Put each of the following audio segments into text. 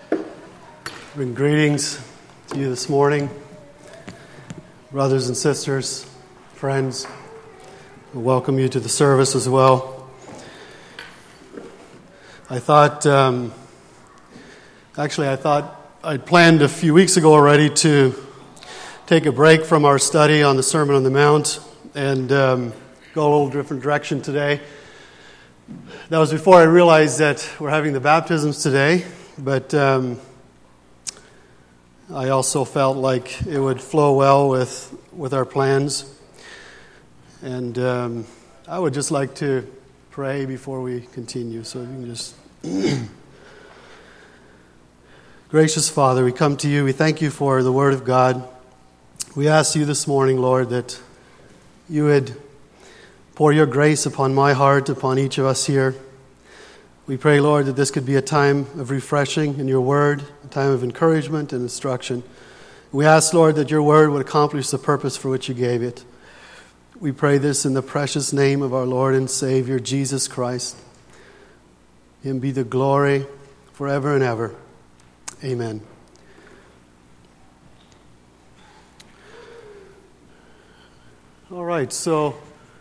Bring greetings to you this morning, brothers and sisters, friends. I welcome you to the service as well. I thought I'd planned a few weeks ago already to take a break from our study on the Sermon on the Mount and go a little different direction today. That was before I realized that we're having the baptisms today, but I also felt like it would flow well with our plans. And I would just like to pray before we continue. So you can just... Gracious Father, we come to you. We thank you for the Word of God. We ask you this morning, Lord, that you would pour your grace upon my heart, upon each of us here. We pray, Lord, that this could be a time of refreshing in your word, a time of encouragement and instruction. We ask, Lord, that your word would accomplish the purpose for which you gave it. We pray this in the precious name of our Lord and Savior, Jesus Christ. Him be the glory forever and ever. Amen. All right, so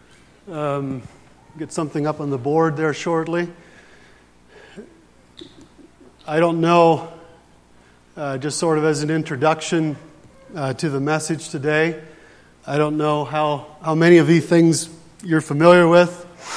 get something up on the board there shortly. I don't know, just sort of as an introduction to the message today, I don't know how many of these things you're familiar with.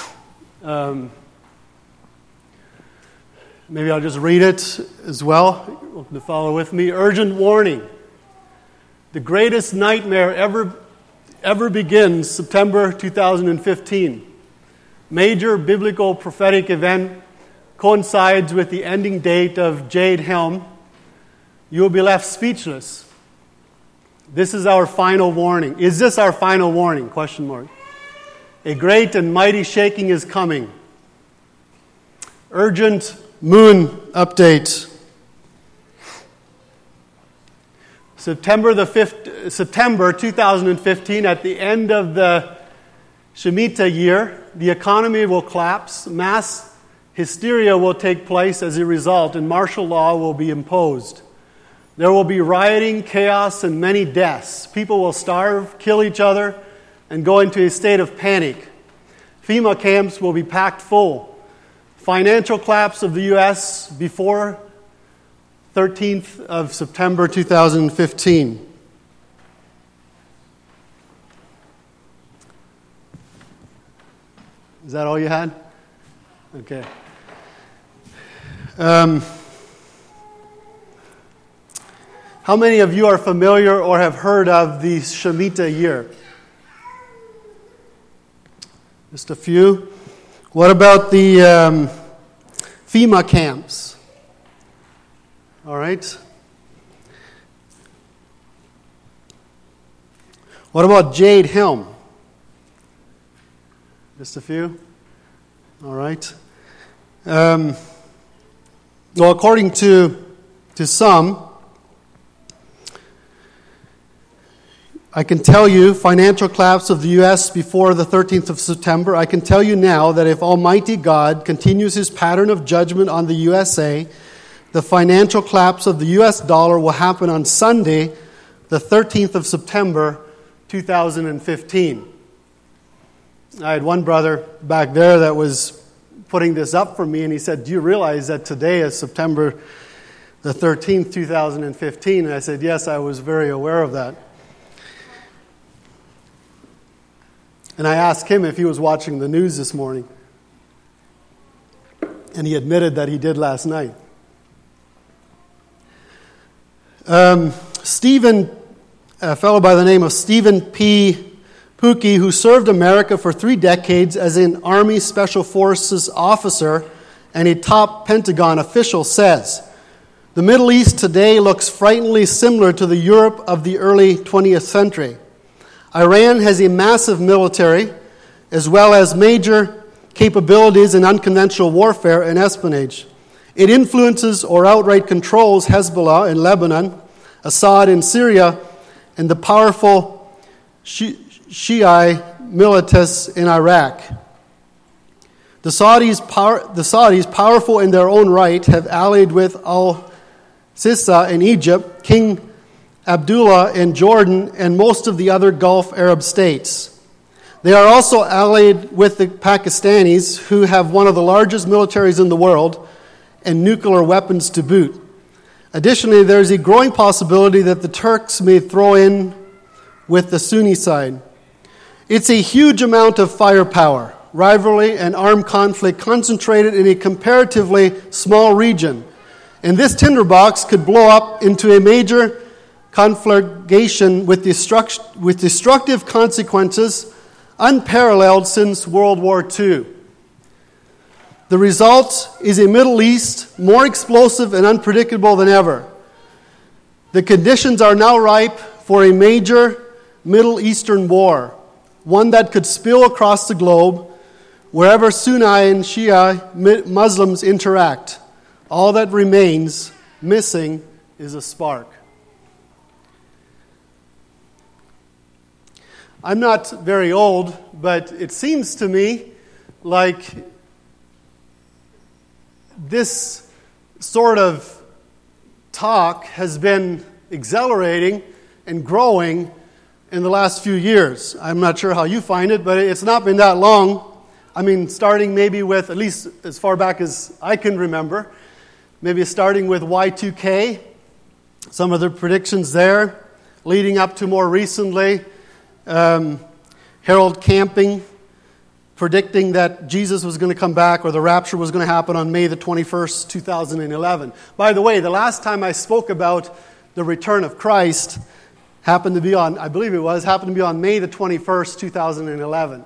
Maybe I'll just read it as well. Welcome to follow with me. Urgent warning. The greatest nightmare ever begins September 2015. Major biblical prophetic event coincides with the ending date of Jade Helm. You will be left speechless. This is our final warning. Is this our final warning? Question mark. A great and mighty shaking is coming. Urgent moon update. September 2015, at the end of the Shemitah year, the economy will collapse. Mass hysteria will take place as a result, and martial law will be imposed. There will be rioting, chaos, and many deaths. People will starve, kill each other, and go into a state of panic. FEMA camps will be packed full. Financial collapse of the U.S. before 13th of September 2015. Is that all you had? Okay. How many of you are familiar or have heard of the Shemitah year? Just a few. What about the FEMA camps? All right. What about Jade Helm? Just a few? All right. Well, according to some, I can tell you, financial collapse of the U.S. before the 13th of September, I can tell you now that if Almighty God continues his pattern of judgment on the USA, the financial collapse of the U.S. dollar will happen on Sunday, the 13th of September, 2015. I had one brother back there that was putting this up for me, and he said, do you realize that today is September the 13th, 2015? And I said, yes, I was very aware of that. And I asked him if he was watching the news this morning. And he admitted that he did last night. Stephen, a fellow by the name of Stephen P. Pookie, who served America for 3 decades as an Army Special Forces officer and a top Pentagon official, says, the Middle East today looks frighteningly similar to the Europe of the early 20th century. Iran has a massive military, as well as major capabilities in unconventional warfare and espionage. It influences or outright controls Hezbollah in Lebanon, Assad in Syria, and the powerful Shiite militias in Iraq. The Saudis, powerful in their own right, have allied with Sissa in Egypt, King Abdullah in Jordan, and most of the other Gulf Arab states. They are also allied with the Pakistanis, who have one of the largest militaries in the world and nuclear weapons to boot. Additionally, there is a growing possibility that the Turks may throw in with the Sunni side. It's a huge amount of firepower, rivalry, and armed conflict concentrated in a comparatively small region. And this tinderbox could blow up into a major conflagration with destructive consequences unparalleled since World War II. The result is a Middle East more explosive and unpredictable than ever. The conditions are now ripe for a major Middle Eastern war, one that could spill across the globe wherever Sunni and Shia Muslims interact. All that remains missing is a spark. I'm not very old, but it seems to me like this sort of talk has been accelerating and growing in the last few years. I'm not sure how you find it, but it's not been that long. I mean, starting maybe with, at least as far back as I can remember, maybe starting with Y2K, some of the predictions there, leading up to more recently, Harold Camping predicting that Jesus was going to come back or the rapture was going to happen on May the 21st, 2011. By the way, the last time I spoke about the return of Christ happened to be on May the 21st, 2011.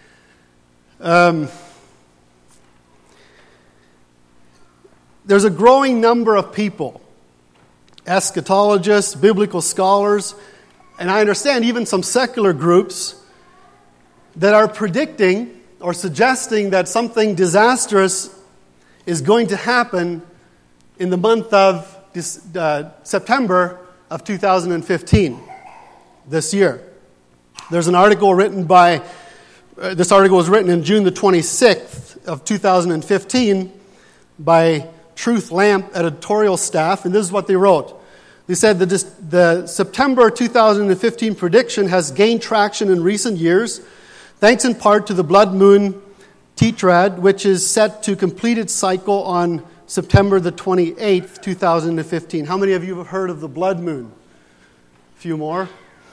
There's a growing number of people, eschatologists, biblical scholars, and I understand even some secular groups that are predicting or suggesting that something disastrous is going to happen in the month of September of 2015, this year. There's an article written this article was written in June the 26th of 2015 by Truth Lamp editorial staff, and this is what they wrote. They said that the September 2015 prediction has gained traction in recent years, thanks in part to the blood moon Tetrad, which is set to complete its cycle on September the 28th, 2015. How many of you have heard of the blood moon? A few more.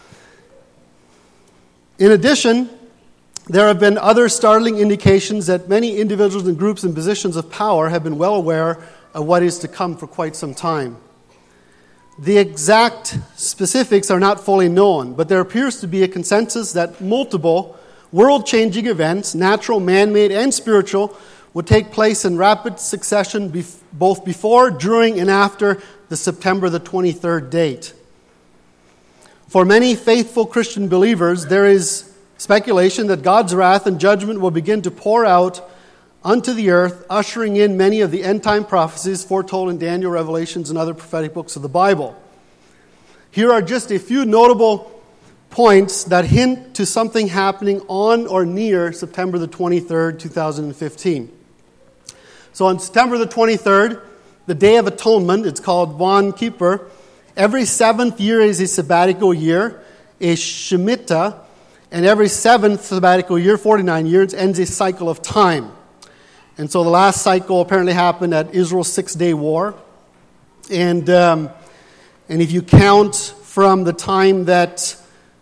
In addition, there have been other startling indications that many individuals and groups in positions of power have been well aware of what is to come for quite some time. The exact specifics are not fully known, but there appears to be a consensus that multiple world-changing events, natural, man-made, and spiritual, would take place in rapid succession both before, during, and after the September the 23rd date. For many faithful Christian believers, there is speculation that God's wrath and judgment will begin to pour out unto the earth, ushering in many of the end-time prophecies foretold in Daniel, Revelations, and other prophetic books of the Bible. Here are just a few notable points that hint to something happening on or near September the 23rd, 2015. So on September the 23rd, the Day of Atonement, it's called Yom Kippur. Every seventh year is a sabbatical year, a Shemitah, and every seventh sabbatical year, 49 years, ends a cycle of time. And so the last cycle apparently happened at Israel's 6-day war. And if you count from the time that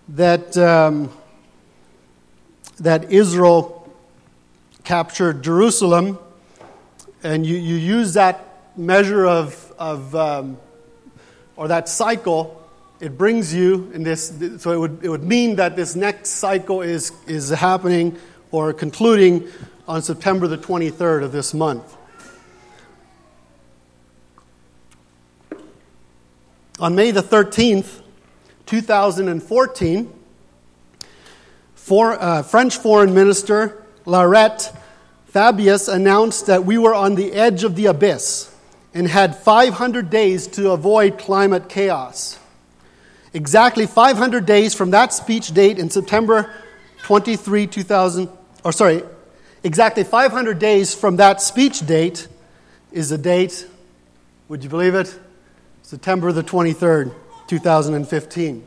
Israel captured Jerusalem, and you use that measure or that cycle, it brings you in this. So it would mean that this next cycle is happening or concluding on September the 23rd of this month. On May the 13th, 2014, French Foreign Minister Laurent Fabius announced that we were on the edge of the abyss and had 500 days to avoid climate chaos. Exactly 500 days from that speech date in September 23, exactly 500 days from that speech date is the date, would you believe it? September the 23rd, 2015.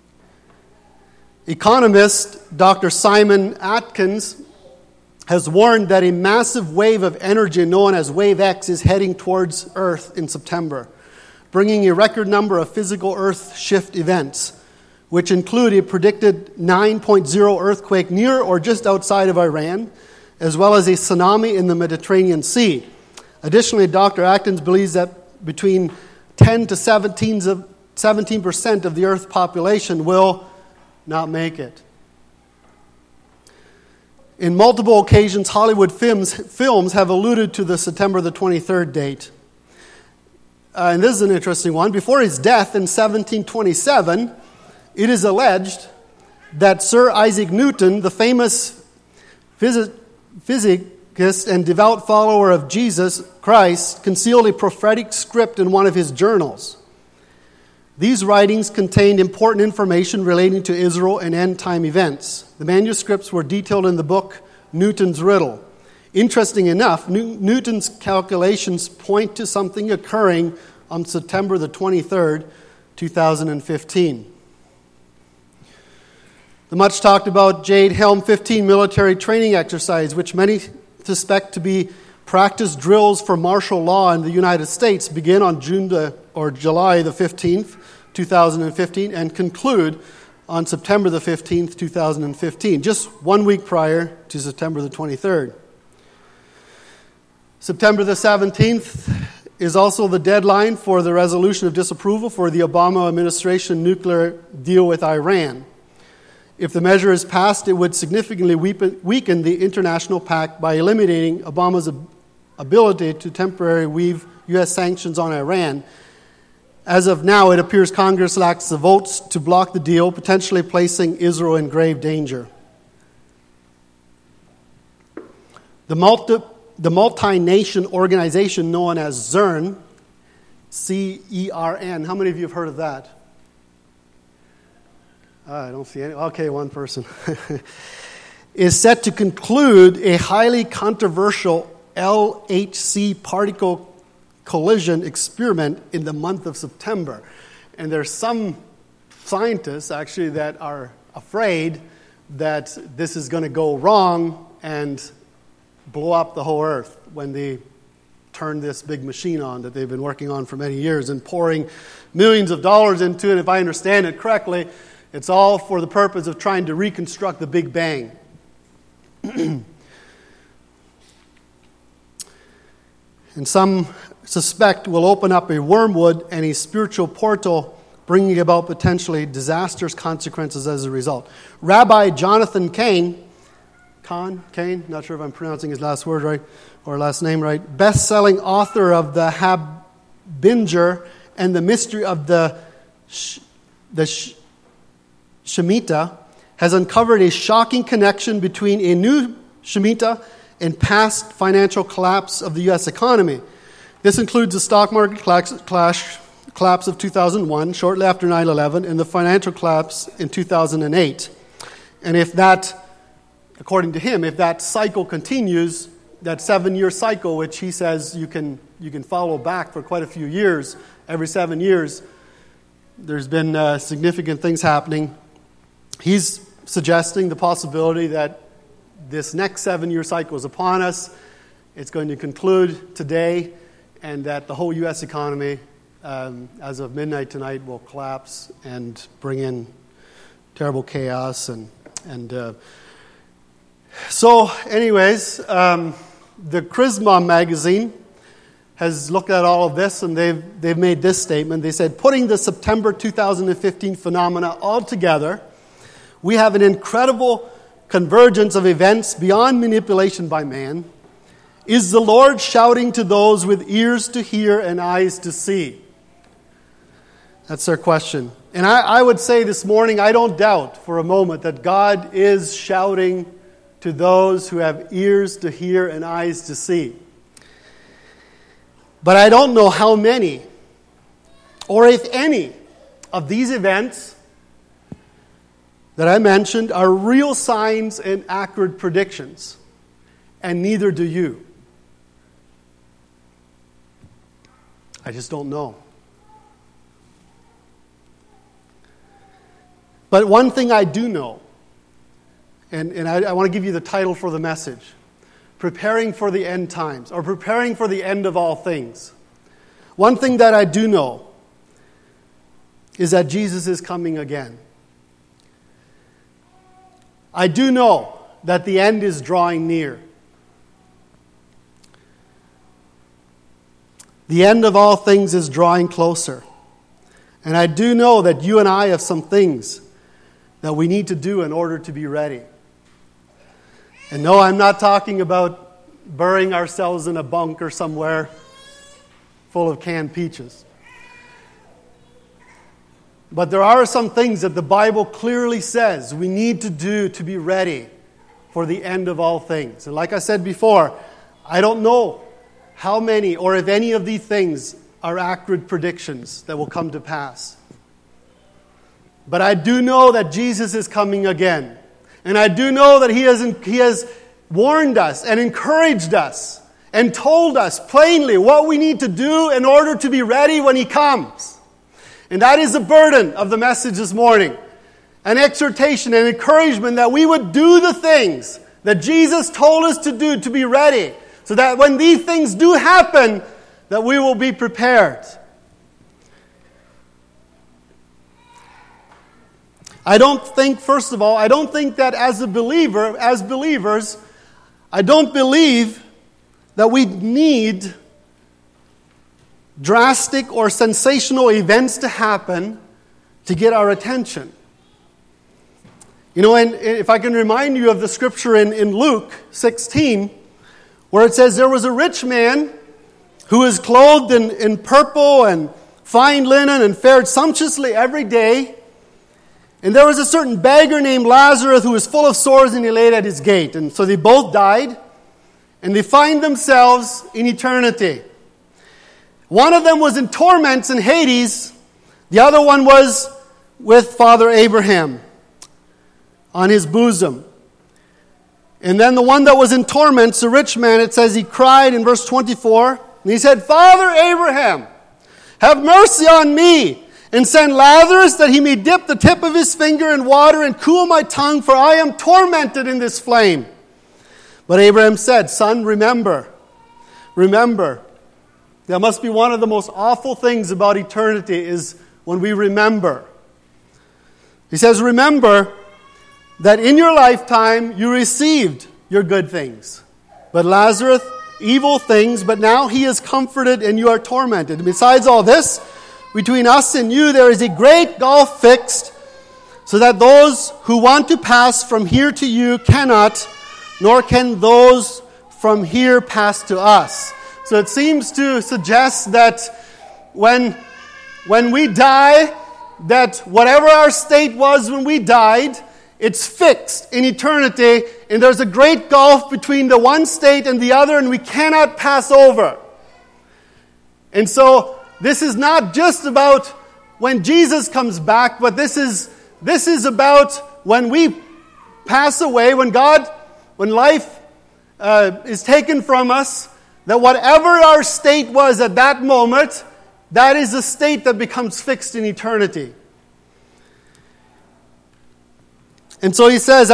Economist Dr. Simon Atkins has warned that a massive wave of energy known as Wave X is heading towards Earth in September, bringing a record number of physical Earth shift events, which include a predicted 9.0 earthquake near or just outside of Iran, as well as a tsunami in the Mediterranean Sea. Additionally, Dr. Atkins believes that between 10 to 17% of the Earth's population will not make it. In multiple occasions, Hollywood films have alluded to the September the 23rd date. And this is an interesting one. Before his death in 1727, it is alleged that Sir Isaac Newton, the famous physicist and devout follower of Jesus Christ, concealed a prophetic script in one of his journals. These writings contained important information relating to Israel and end-time events. The manuscripts were detailed in the book Newton's Riddle. Interesting enough, Newton's calculations point to something occurring on September the 23rd, 2015. The much talked about Jade Helm 15 military training exercise, which many suspect to be practice drills for martial law in the United States, begin on July the 15th, 2015, and conclude on September the 15th, 2015, just 1 week prior to September the 23rd. September the 17th is also the deadline for the resolution of disapproval for the Obama administration nuclear deal with Iran. If the measure is passed, it would significantly weaken the international pact by eliminating Obama's ability to temporarily weave U.S. sanctions on Iran. As of now, it appears Congress lacks the votes to block the deal, potentially placing Israel in grave danger. The multi-nation organization known as CERN, C-E-R-N, how many of you have heard of that? I don't see any. Okay, one person. Is set to conclude a highly controversial LHC particle collision experiment in the month of September. And there's some scientists actually that are afraid that this is going to go wrong and blow up the whole Earth when they turn this big machine on that they've been working on for many years and pouring millions of dollars into it. If I understand it correctly, it's all for the purpose of trying to reconstruct the Big Bang. And some suspect will open up a wormwood and a spiritual portal, bringing about potentially disastrous consequences as a result. Rabbi Jonathan Kane, not sure if I'm pronouncing his last word right, or last name right, best-selling author of the Harbinger and the Mystery of the Shemitah, has uncovered a shocking connection between a new Shemitah and past financial collapse of the U.S. economy. This includes the stock market collapse of 2001, shortly after 9/11, and the financial collapse in 2008. And if that, according to him, if that cycle continues, that 7-year cycle, which he says you can follow back for quite a few years, every 7 years, there's been significant things happening. He's suggesting the possibility that this next 7-year cycle is upon us. It's going to conclude today, and that the whole U.S. economy, as of midnight tonight, will collapse and bring in terrible chaos. So, anyways, the Charisma magazine has looked at all of this, and they've made this statement. They said, putting the September 2015 phenomena all together, we have an incredible convergence of events beyond manipulation by man. Is the Lord shouting to those with ears to hear and eyes to see? That's their question. And I would say this morning, I don't doubt for a moment that God is shouting to those who have ears to hear and eyes to see. But I don't know how many, or if any, of these events that I mentioned are real signs and accurate predictions, and neither do you. I just don't know. But one thing I do know, and I want to give you the title for the message, Preparing for the End Times, or Preparing for the End of All Things. One thing that I do know is that Jesus is coming again. I do know that the end is drawing near. The end of all things is drawing closer. And I do know that you and I have some things that we need to do in order to be ready. And no, I'm not talking about burying ourselves in a bunker somewhere full of canned peaches. But there are some things that the Bible clearly says we need to do to be ready for the end of all things. And like I said before, I don't know how many or if any of these things are accurate predictions that will come to pass. But I do know that Jesus is coming again. And I do know that He has warned us and encouraged us and told us plainly what we need to do in order to be ready when He comes. And that is the burden of the message this morning. An exhortation, an encouragement that we would do the things that Jesus told us to do to be ready, so that when these things do happen, that we will be prepared. First of all, I don't think that as believers, I don't believe that we need drastic or sensational events to happen to get our attention. You know, and if I can remind you of the scripture in Luke 16, where it says, there was a rich man who was clothed in purple and fine linen and fared sumptuously every day. And there was a certain beggar named Lazarus who was full of sores, and he laid at his gate. And so they both died, and they find themselves in eternity. One of them was in torments in Hades. The other one was with Father Abraham on his bosom. And then the one that was in torments, the rich man, it says he cried in verse 24. And he said, Father Abraham, have mercy on me, and send Lazarus that he may dip the tip of his finger in water and cool my tongue, for I am tormented in this flame. But Abraham said, Son, remember. That must be one of the most awful things about eternity, is when we remember. He says, remember that in your lifetime you received your good things, but Lazarus evil things, but now he is comforted and you are tormented. And besides all this, between us and you there is a great gulf fixed, so that those who want to pass from here to you cannot, nor can those from here pass to us. So it seems to suggest that when we die, that whatever our state was when we died, it's fixed in eternity, and there's a great gulf between the one state and the other, and we cannot pass over. And so this is not just about when Jesus comes back, but this is about when we pass away, when life is taken from us, that whatever our state was at that moment, that is a state that becomes fixed in eternity. And so he says,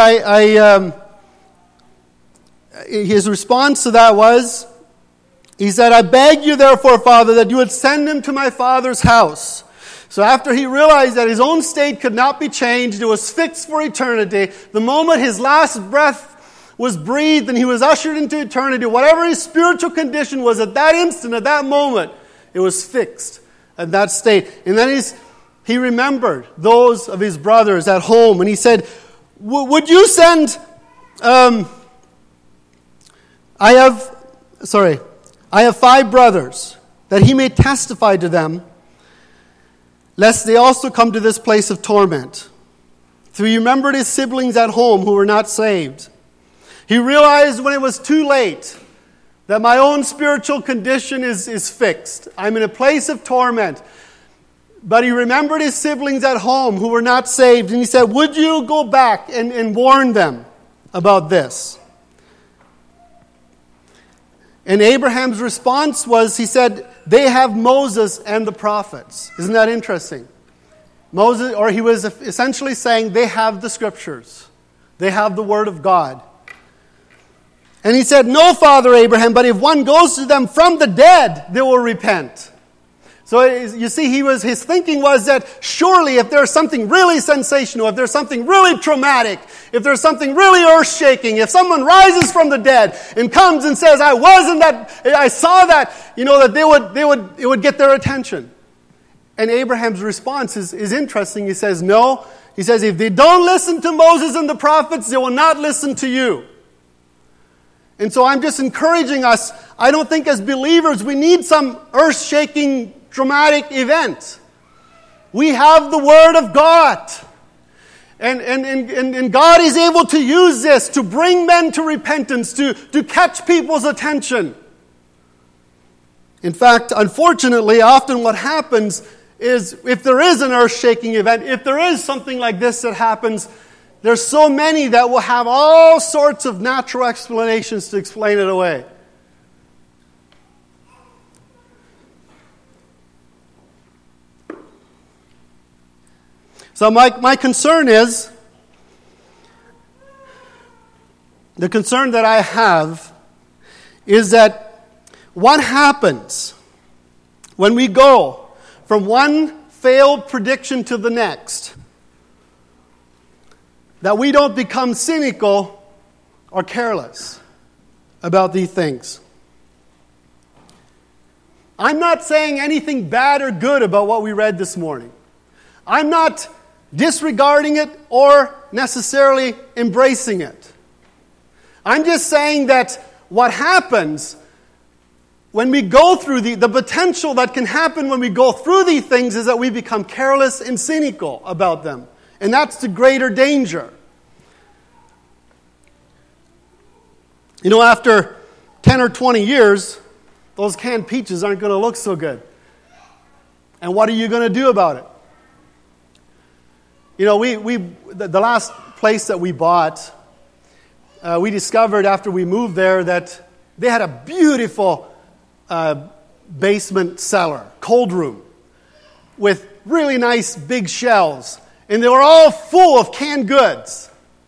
his response to that was, he said, I beg you therefore, Father, that you would send him to my father's house. So after he realized that his own state could not be changed, it was fixed for eternity, the moment his last breath was breathed and he was ushered into eternity, whatever his spiritual condition was at that instant, at that moment, it was fixed at that state. And then he remembered those of his brothers at home, and he said, would you send, I have 5 brothers, that he may testify to them, lest they also come to this place of torment. So he remembered his siblings at home who were not saved. He realized when it was too late that my own spiritual condition is fixed. I'm in a place of torment. But he remembered his siblings at home who were not saved. And he said, would you go back and warn them about this? And Abraham's response was, he said, they have Moses and the prophets. Isn't that interesting? Moses, or he was essentially saying they have the Scriptures. They have the Word of God. And he said, "No, Father Abraham, but if one goes to them from the dead, they will repent." So you see, his thinking was that surely if there's something really sensational, if there's something really traumatic, if there's something really earth-shaking, if someone rises from the dead and comes and says, I saw that, that it would get their attention. And Abraham's response is interesting. He says, no. He says, if they don't listen to Moses and the prophets, they will not listen to you. And so I'm just encouraging us. I don't think as believers we need some earth-shaking, dramatic event. We have the Word of God. And God is able to use this to bring men to repentance, to catch people's attention. In fact, unfortunately, often what happens is if there is an earth-shaking event, if there is something like this that happens, there's so many that will have all sorts of natural explanations to explain it away. So my concern is, the concern that I have is that what happens when we go from one failed prediction to the next, that we don't become cynical or careless about these things. I'm not saying anything bad or good about what we read this morning. I'm not disregarding it or necessarily embracing it. I'm just saying that what happens when we go through the potential that can happen when we go through these things is that we become careless and cynical about them. And that's the greater danger. After 10 or 20 years, those canned peaches aren't going to look so good. And what are you going to do about it? The last place that we bought, we discovered after we moved there that they had a beautiful basement cellar, cold room, with really nice big shelves. And they were all full of canned goods.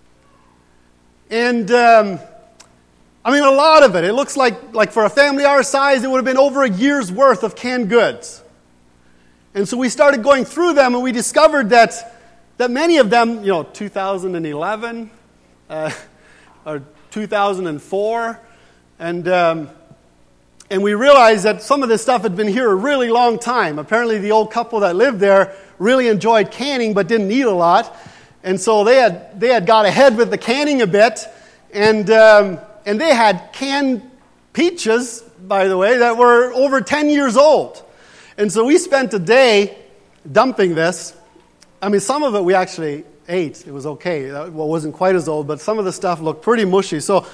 And, a lot of it. It looks like for a family our size, it would have been over a year's worth of canned goods. And so we started going through them, and we discovered that many of them, 2011 or 2004, and we realized that some of this stuff had been here a really long time. Apparently the old couple that lived there really enjoyed canning but didn't eat a lot. And so they had got ahead with the canning a bit, and they had canned peaches, by the way, that were over 10 years old. And so we spent a day dumping this. Some of it we actually ate. It was okay. It wasn't quite as old, but some of the stuff looked pretty mushy. So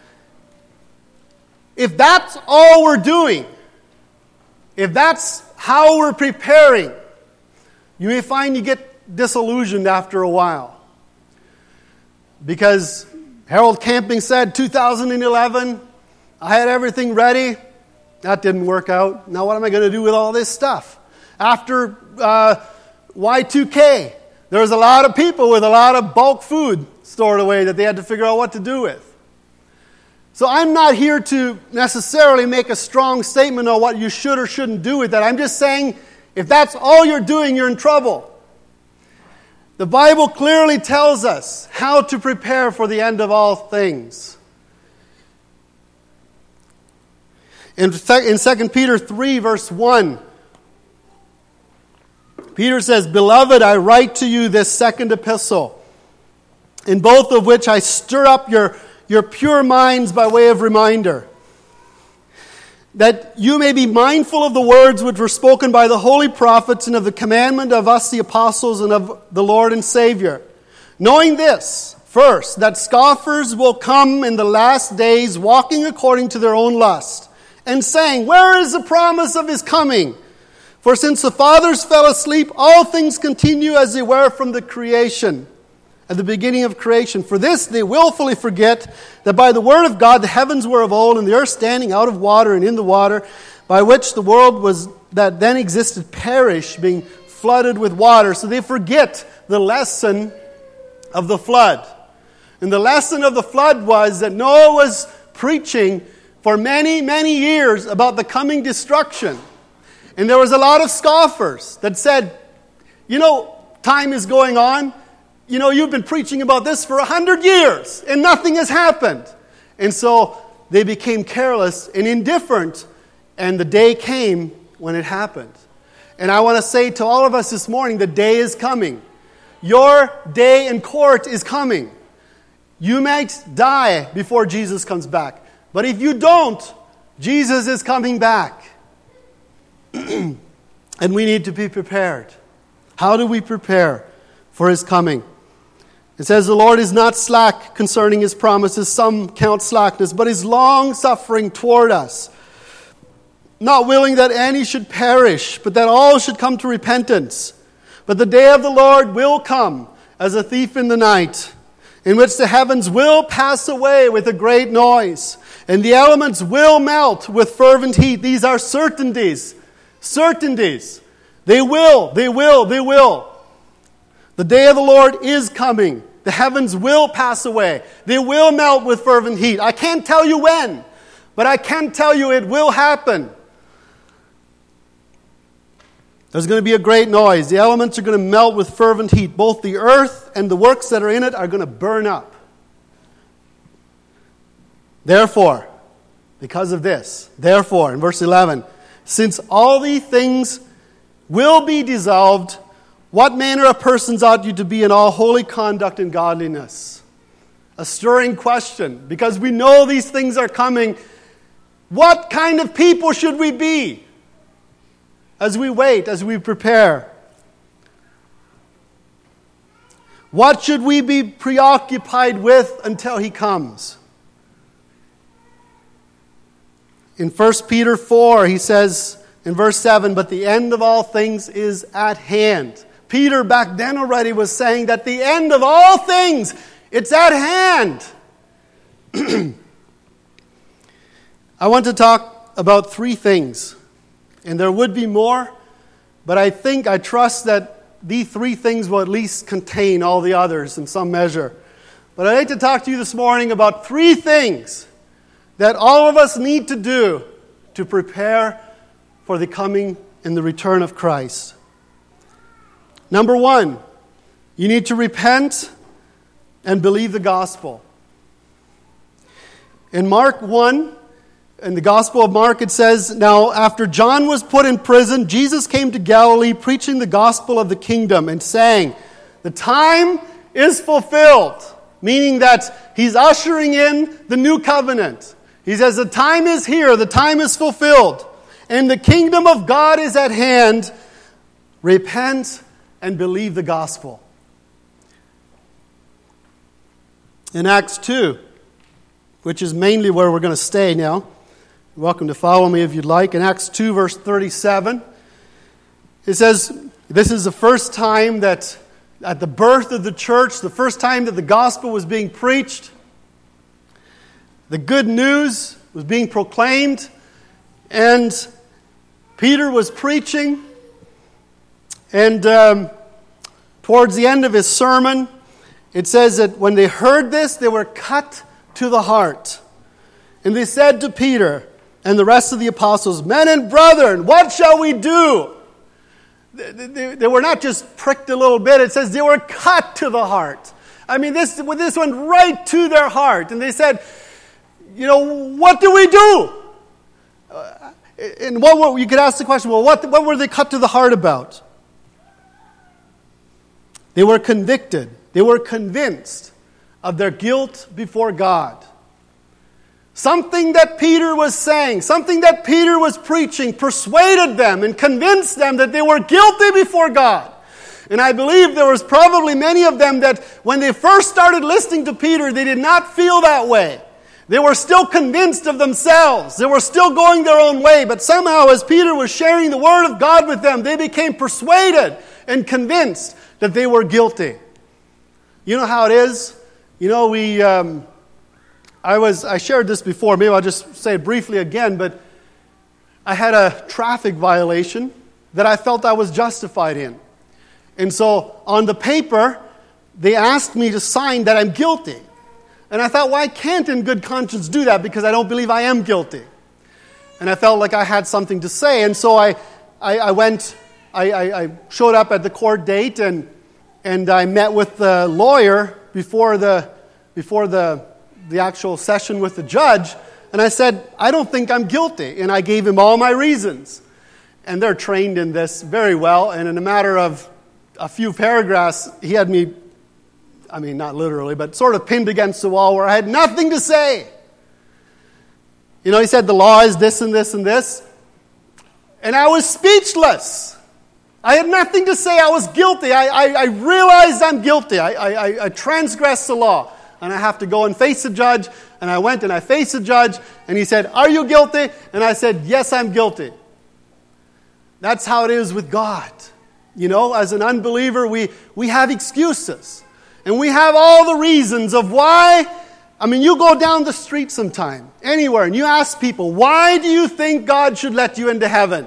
if that's all we're doing, if that's how we're preparing, you may find you get disillusioned after a while. Because Harold Camping said, 2011, I had everything ready. That didn't work out. Now what am I going to do with all this stuff? After Y2K, there was a lot of people with a lot of bulk food stored away that they had to figure out what to do with. So I'm not here to necessarily make a strong statement on what you should or shouldn't do with that. I'm just saying, if that's all you're doing, you're in trouble. The Bible clearly tells us how to prepare for the end of all things. In 2 Peter 3, verse 1, Peter says, "Beloved, I write to you this second epistle, in both of which I stir up your pure minds by way of reminder, that you may be mindful of the words which were spoken by the holy prophets and of the commandment of us the apostles and of the Lord and Savior. Knowing this, first, that scoffers will come in the last days, walking according to their own lust, and saying, 'Where is the promise of his coming?' For since the fathers fell asleep, all things continue as they were from the creation, at the beginning of creation. For this they willfully forget that by the word of God the heavens were of old, and the earth standing out of water and in the water, by which the world was that then existed perished, being flooded with water. So they forget the lesson of the flood. And the lesson of the flood was that Noah was preaching for many, many years about the coming destruction. And there was a lot of scoffers that said, time is going on. You've been preaching about this for 100 years and nothing has happened. And so they became careless and indifferent, and the day came when it happened. And I want to say to all of us this morning, the day is coming. Your day in court is coming. You might die before Jesus comes back. But if you don't, Jesus is coming back. And we need to be prepared. How do we prepare for His coming? It says, the Lord is not slack concerning His promises. Some count slackness, but is long-suffering toward us, not willing that any should perish, but that all should come to repentance. But the day of the Lord will come as a thief in the night, in which the heavens will pass away with a great noise, and the elements will melt with fervent heat. These are certainties. Certainties. They will. The day of the Lord is coming. The heavens will pass away. They will melt with fervent heat. I can't tell you when, but I can tell you it will happen. There's going to be a great noise. The elements are going to melt with fervent heat. Both the earth and the works that are in it are going to burn up. Therefore, because of this, in verse 11, since all these things will be dissolved, what manner of persons ought you to be in all holy conduct and godliness? A stirring question, because we know these things are coming. What kind of people should we be as we wait, as we prepare? What should we be preoccupied with until He comes? In 1 Peter 4, he says in verse 7, but the end of all things is at hand. Peter back then already was saying that the end of all things, it's at hand. I want to talk about three things. And there would be more, but I trust that these three things will at least contain all the others in some measure. But I'd like to talk to you this morning about three things that all of us need to do to prepare for the coming and the return of Christ. Number one, you need to repent and believe the gospel. In Mark 1, in the Gospel of Mark, it says, now after John was put in prison, Jesus came to Galilee preaching the gospel of the kingdom and saying, the time is fulfilled, meaning that He's ushering in the new covenant. He says, the time is here, the time is fulfilled, and the kingdom of God is at hand. Repent and believe the gospel. In Acts 2, which is mainly where we're going to stay now, you're welcome to follow me if you'd like. In Acts 2, verse 37, it says, this is the first time that at the birth of the church, the first time that the gospel was being preached, the good news was being proclaimed, and Peter was preaching, and towards the end of his sermon, it says that when they heard this, they were cut to the heart. And they said to Peter and the rest of the apostles, men and brethren, what shall we do? They were not just pricked a little bit. It says they were cut to the heart. I mean, this went right to their heart. And they said, what do we do? And you could ask the question, well, what were they cut to the heart about? They were convicted. They were convinced of their guilt before God. Something that Peter was saying, something that Peter was preaching, persuaded them and convinced them that they were guilty before God. And I believe there was probably many of them that when they first started listening to Peter, they did not feel that way. They were still convinced of themselves. They were still going their own way. But somehow, as Peter was sharing the Word of God with them, they became persuaded and convinced that they were guilty. You know how it is? I shared this before. Maybe I'll just say it briefly again. But I had a traffic violation that I felt I was justified in. And so on the paper, they asked me to sign that I'm guilty. And I thought, well, I can't in good conscience do that because I don't believe I am guilty. And I felt like I had something to say. And so I showed up at the court date and I met with the lawyer before the actual session with the judge. And I said, I don't think I'm guilty. And I gave him all my reasons. And they're trained in this very well. And in a matter of a few paragraphs, he had me, I mean, not literally, but sort of pinned against the wall where I had nothing to say. You know, he said the law is this and this and this. And I was speechless. I had nothing to say. I was guilty. I realized I'm guilty. I transgressed the law. And I have to go and face the judge. And I went and I faced the judge. And he said, are you guilty? And I said, yes, I'm guilty. That's how it is with God. You know, as an unbeliever, we have excuses. And we have all the reasons of why. I mean, you go down the street sometime, anywhere, and you ask people, why do you think God should let you into heaven?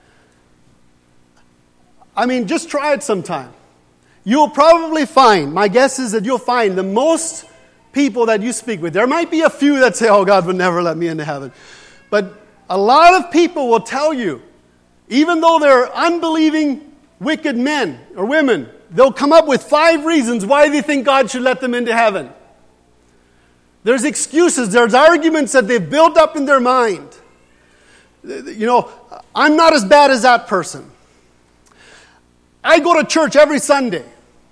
I mean, just try it sometime. You'll probably find, my guess is that you'll find the most people that you speak with. There might be a few that say, oh, God would never let me into heaven. But a lot of people will tell you, even though they're unbelieving, wicked men or women, they'll come up with 5 reasons why they think God should let them into heaven. There's excuses, there's arguments that they've built up in their mind. You know, I'm not as bad as that person. I go to church every Sunday.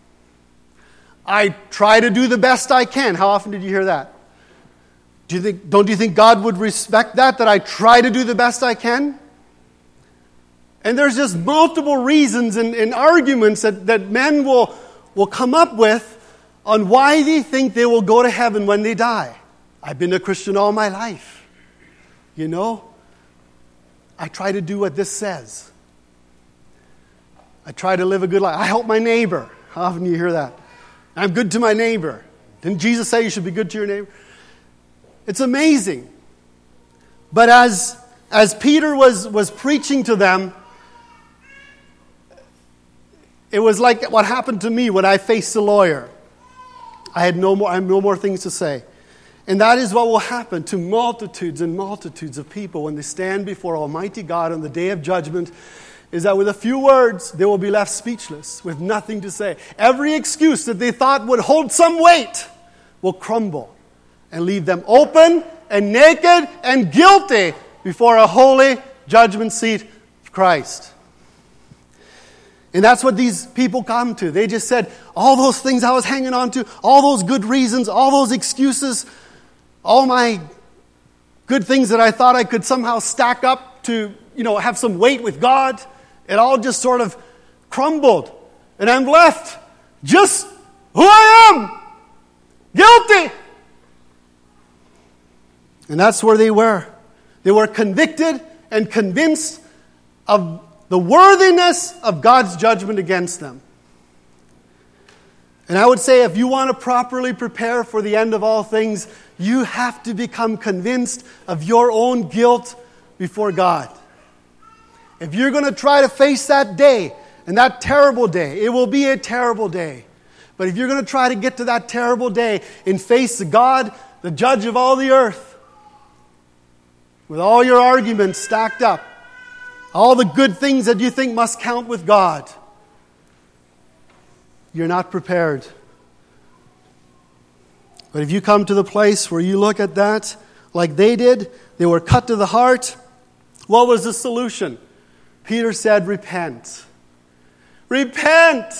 I try to do the best I can. How often did you hear that? Don't you think God would respect that I try to do the best I can? And there's just multiple reasons and arguments that men will come up with on why they think they will go to heaven when they die. I've been a Christian all my life. You know? I try to do what this says. I try to live a good life. I help my neighbor. How often do you hear that? I'm good to my neighbor. Didn't Jesus say you should be good to your neighbor? It's amazing. But as Peter was preaching to them, it was like what happened to me when I faced the lawyer. I have no more things to say. And that is what will happen to multitudes and multitudes of people when they stand before Almighty God on the day of judgment, is that with a few words, they will be left speechless with nothing to say. Every excuse that they thought would hold some weight will crumble and leave them open and naked and guilty before a holy judgment seat of Christ. And that's what these people come to. They just said, all those things I was hanging on to, all those good reasons, all those excuses, all my good things that I thought I could somehow stack up to, have some weight with God, it all just sort of crumbled. And I'm left just who I am, guilty. And that's where they were. They were convicted and convinced of the worthiness of God's judgment against them. And I would say if you want to properly prepare for the end of all things, you have to become convinced of your own guilt before God. If you're going to try to face that day, and that terrible day, it will be a terrible day. But if you're going to try to get to that terrible day and face God, the judge of all the earth, with all your arguments stacked up, all the good things that you think must count with God, you're not prepared. But if you come to the place where you look at that like they did, they were cut to the heart, what was the solution? Peter said, repent. Repent!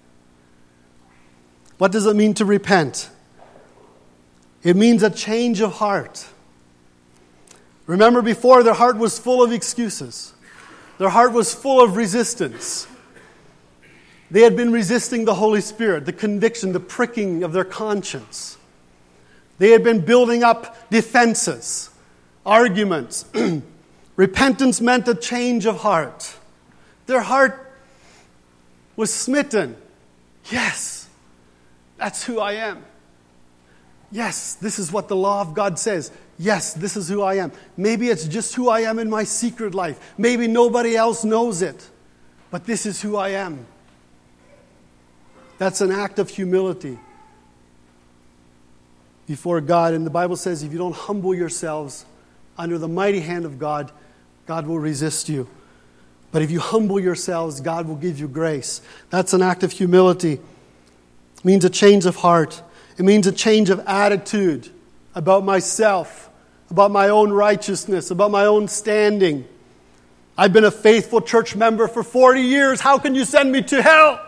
What does it mean to repent? It means a change of heart. Remember before, their heart was full of excuses. Their heart was full of resistance. They had been resisting the Holy Spirit, the conviction, the pricking of their conscience. They had been building up defenses, arguments. Repentance meant a change of heart. Their heart was smitten. Yes, that's who I am. Yes, this is what the law of God says. Yes, this is who I am. Maybe it's just who I am in my secret life. Maybe nobody else knows it. But this is who I am. That's an act of humility before God. And the Bible says if you don't humble yourselves under the mighty hand of God, God will resist you. But if you humble yourselves, God will give you grace. That's an act of humility. It means a change of heart. It means a change of attitude about myself, about my own righteousness, about my own standing. I've been a faithful church member for 40 years. How can you send me to hell?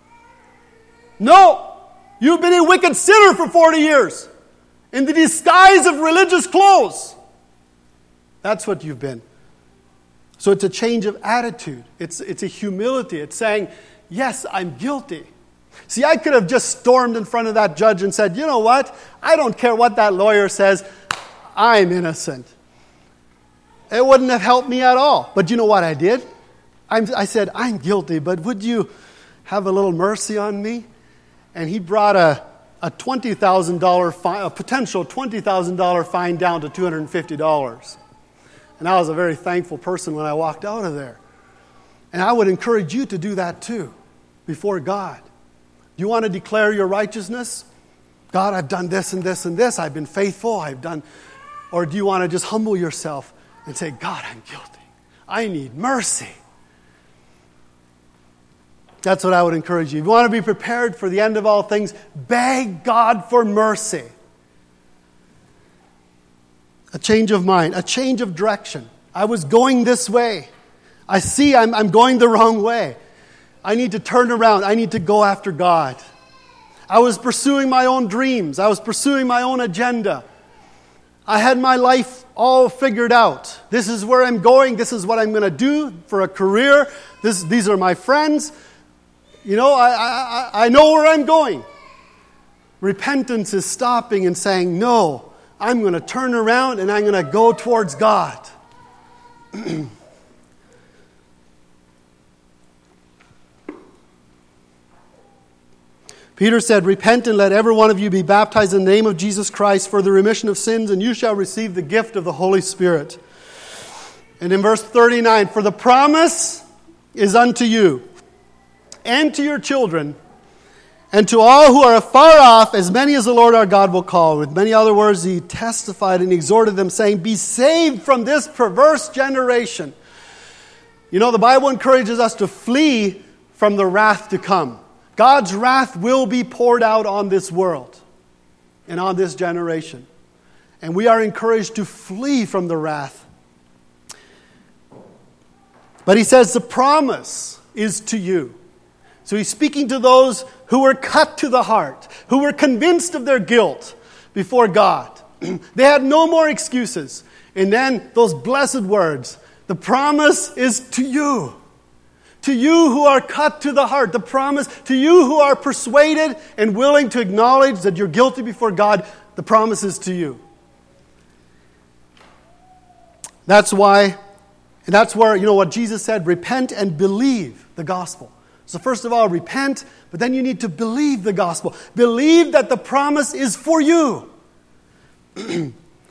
No! You've been a wicked sinner for 40 years in the disguise of religious clothes. That's what you've been. So it's a change of attitude. It's a humility. It's saying, yes, I'm guilty. See, I could have just stormed in front of that judge and said, you know what? I don't care what that lawyer says. I'm innocent. It wouldn't have helped me at all. But you know what I did? I said, I'm guilty, but would you have a little mercy on me? And he brought a $20,000 fine, a potential $20,000 fine down to $250. And I was a very thankful person when I walked out of there. And I would encourage you to do that too, before God. Do you want to declare your righteousness? God, I've done this and this and this. I've been faithful. Or do you want to just humble yourself and say, God, I'm guilty. I need mercy. That's what I would encourage you. If you want to be prepared for the end of all things, beg God for mercy. A change of mind, a change of direction. I was going this way. I see I'm going the wrong way. I need to turn around. I need to go after God. I was pursuing my own dreams. I was pursuing my own agenda. I had my life all figured out. This is where I'm going. This is what I'm going to do for a career. These are my friends. You know, I know where I'm going. Repentance is stopping and saying, no, I'm going to turn around and I'm going to go towards God. Peter said, repent and let every one of you be baptized in the name of Jesus Christ for the remission of sins, and you shall receive the gift of the Holy Spirit. And in verse 39, for the promise is unto you and to your children and to all who are afar off, as many as the Lord our God will call. With many other words, he testified and exhorted them, saying, be saved from this perverse generation. You know, the Bible encourages us to flee from the wrath to come. God's wrath will be poured out on this world and on this generation. And we are encouraged to flee from the wrath. But he says the promise is to you. So he's speaking to those who were cut to the heart, who were convinced of their guilt before God. They had no more excuses. And then those blessed words, the promise is to you. To you who are cut to the heart, the promise, to you who are persuaded and willing to acknowledge that you're guilty before God, the promise is to you. That's why, and that's where, you know what Jesus said, repent and believe the gospel. So first of all, repent, but then you need to believe the gospel. Believe that the promise is for you. You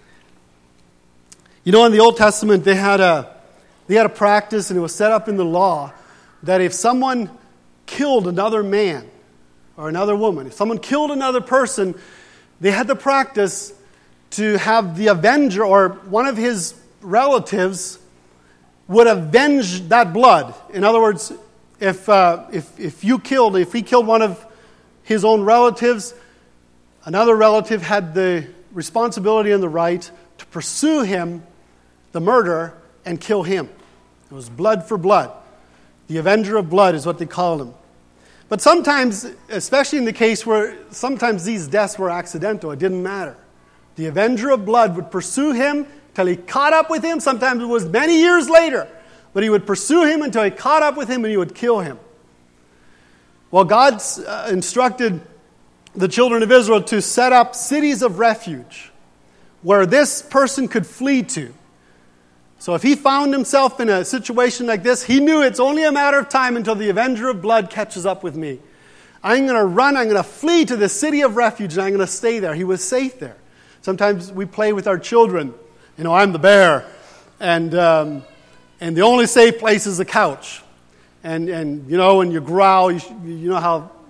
know, in the Old Testament, they had a practice, and it was set up in the law, that if someone killed another man or another woman, if someone killed another person, they had the practice to have the avenger or one of his relatives would avenge that blood. In other words, if he killed one of his own relatives, another relative had the responsibility and the right to pursue him, the murderer, and kill him. It was blood for blood. The avenger of blood is what they called him. But sometimes, especially in the case where sometimes these deaths were accidental, it didn't matter. The avenger of blood would pursue him till he caught up with him. Sometimes it was many years later. But he would pursue him until he caught up with him and he would kill him. Well, God instructed the children of Israel to set up cities of refuge where this person could flee to. So if he found himself in a situation like this, he knew it's only a matter of time until the avenger of blood catches up with me. I'm going to run, I'm going to flee to the city of refuge, and I'm going to stay there. He was safe there. Sometimes we play with our children. You know, I'm the bear, and the only safe place is the couch. And you know, when you growl, you know how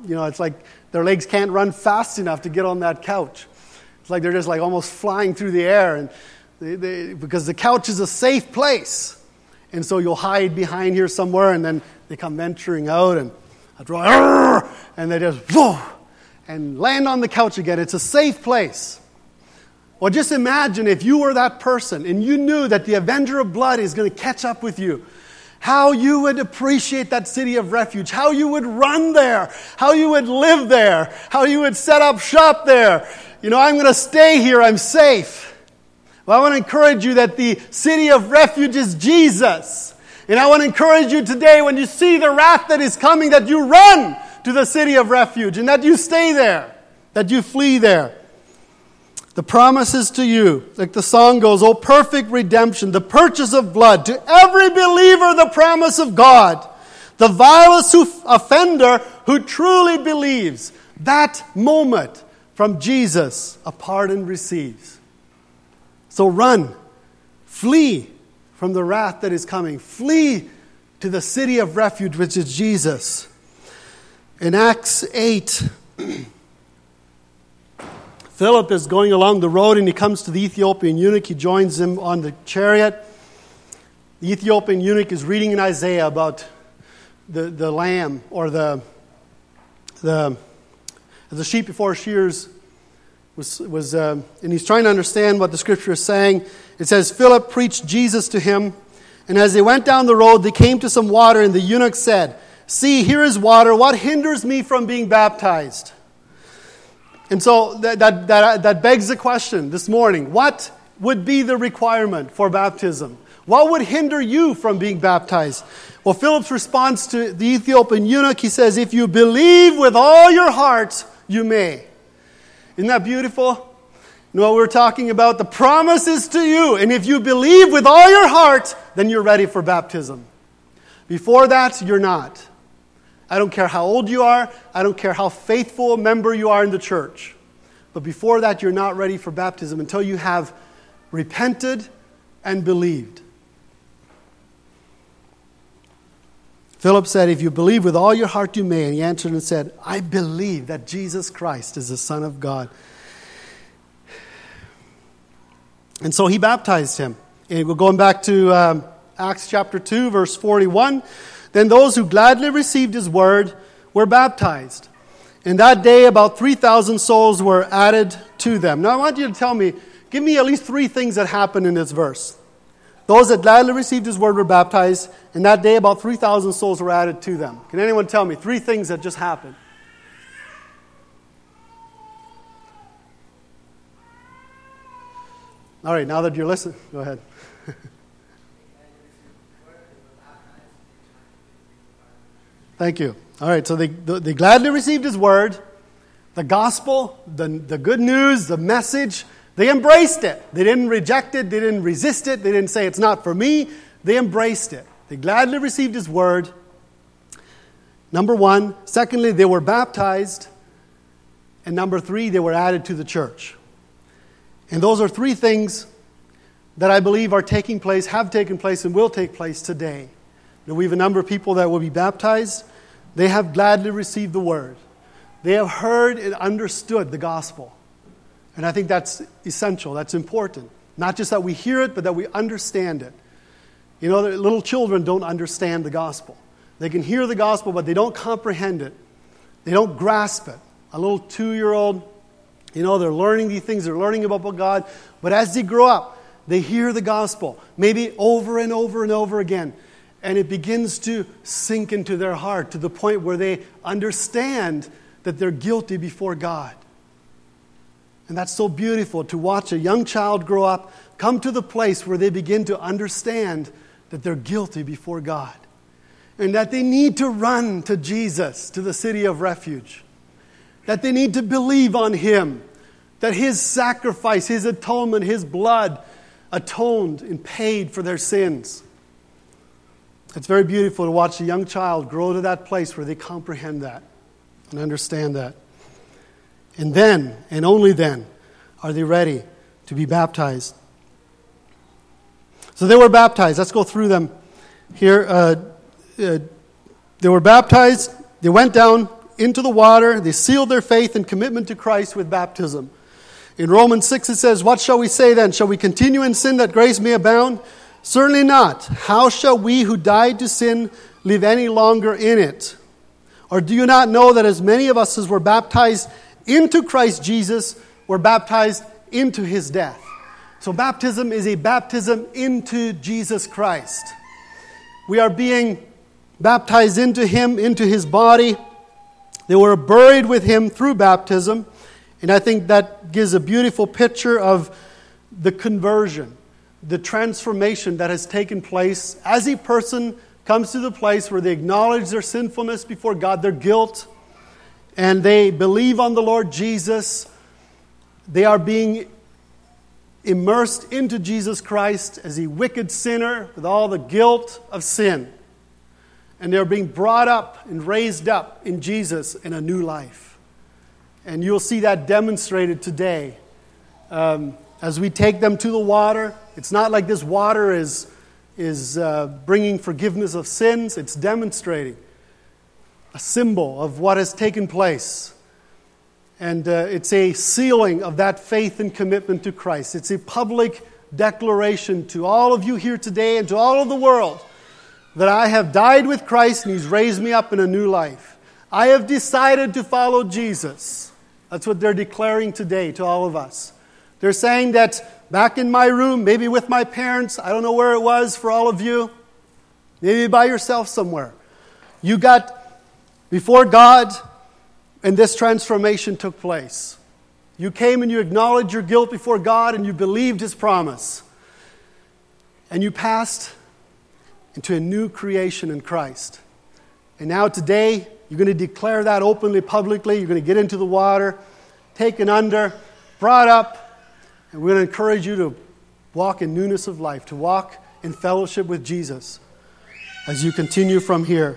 it's like their legs can't run fast enough to get on that couch. It's like they're just like almost flying through the air, and because the couch is a safe place. And so you'll hide behind here somewhere, and then they come venturing out, and and they just whoa, and land on the couch again. It's a safe place. Well, just imagine if you were that person and you knew that the Avenger of Blood is going to catch up with you. How you would appreciate that city of refuge. How you would run there. How you would live there. How you would set up shop there. I'm going to stay here. I'm safe. Well, I want to encourage you that the city of refuge is Jesus. And I want to encourage you today, when you see the wrath that is coming, that you run to the city of refuge and that you stay there, that you flee there. The promise is to you, like the song goes, "O perfect redemption, the purchase of blood, to every believer the promise of God, the vilest offender who truly believes, that moment from Jesus a pardon receives." So run, flee from the wrath that is coming. Flee to the city of refuge, which is Jesus. In Acts 8, Philip is going along the road and he comes to the Ethiopian eunuch. He joins him on the chariot. The Ethiopian eunuch is reading in Isaiah about the lamb, or the sheep before shears and he's trying to understand what the scripture is saying. It says, Philip preached Jesus to him, and as they went down the road, they came to some water, and the eunuch said, "See, here is water. What hinders me from being baptized?" And so that begs the question this morning: what would be the requirement for baptism? What would hinder you from being baptized? Well, Philip's response to the Ethiopian eunuch, he says, "If you believe with all your heart, you may." Isn't that beautiful? You know what we're talking about? The promise is to you. And if you believe with all your heart, then you're ready for baptism. Before that, you're not. I don't care how old you are. I don't care how faithful a member you are in the church. But before that, you're not ready for baptism until you have repented and believed. Philip said, "If you believe with all your heart, you may." And he answered and said, "I believe that Jesus Christ is the Son of God." And so he baptized him. And we're going back to Acts chapter 2, verse 41. Then those who gladly received his word were baptized. And that day about 3,000 souls were added to them. Now I want you to tell me, give me at least 3 things that happened in this verse. Those that gladly received his word were baptized, and that day about 3,000 souls were added to them. Can anyone tell me 3 things that just happened? All right, now that you're listening, go ahead. Thank you. All right, so they gladly received his word, the gospel, the good news, the message. They embraced it. They didn't reject it. They didn't resist it. They didn't say, "It's not for me." They embraced it. They gladly received his word. Number 1. Secondly, they were baptized. And number 3, they were added to the church. And those are 3 things that I believe are taking place, have taken place, and will take place today. We have a number of people that will be baptized. They have gladly received the word. They have heard and understood the gospel. And I think that's essential. That's important. Not just that we hear it, but that we understand it. You know, little children don't understand the gospel. They can hear the gospel, but they don't comprehend it. They don't grasp it. A little 2-year-old, they're learning these things. They're learning about God. But as they grow up, they hear the gospel, maybe over and over and over again. And it begins to sink into their heart to the point where they understand that they're guilty before God. And that's so beautiful to watch a young child grow up, come to the place where they begin to understand that they're guilty before God. And that they need to run to Jesus, to the city of refuge. That they need to believe on him. That his sacrifice, his atonement, his blood atoned and paid for their sins. It's very beautiful to watch a young child grow to that place where they comprehend that and understand that. And then, and only then, are they ready to be baptized. So they were baptized. Let's go through them here. They were baptized. They went down into the water. They sealed their faith and commitment to Christ with baptism. In Romans 6 it says, "What shall we say then? Shall we continue in sin that grace may abound? Certainly not. How shall we who died to sin live any longer in it? Or do you not know that as many of us as were baptized into Christ Jesus were baptized into his death?" So baptism is a baptism into Jesus Christ. We are being baptized into him, into his body. They were buried with him through baptism. And I think that gives a beautiful picture of the conversion, the transformation that has taken place as a person comes to the place where they acknowledge their sinfulness before God, their guilt, and they believe on the Lord Jesus. They are being immersed into Jesus Christ as a wicked sinner with all the guilt of sin. And they're being brought up and raised up in Jesus in a new life. And you'll see that demonstrated today. As we take them to the water, it's not like this water is bringing forgiveness of sins. It's demonstrating a symbol of what has taken place. And it's a sealing of that faith and commitment to Christ. It's a public declaration to all of you here today and to all of the world that I have died with Christ and he's raised me up in a new life. I have decided to follow Jesus. That's what they're declaring today to all of us. They're saying that back in my room, maybe with my parents, I don't know where it was for all of you, maybe by yourself somewhere, you got before God and this transformation took place. You came and you acknowledged your guilt before God and you believed his promise. And you passed into a new creation in Christ. And now today, you're going to declare that openly, publicly. You're going to get into the water, taken under, brought up, and we're going to encourage you to walk in newness of life, to walk in fellowship with Jesus as you continue from here.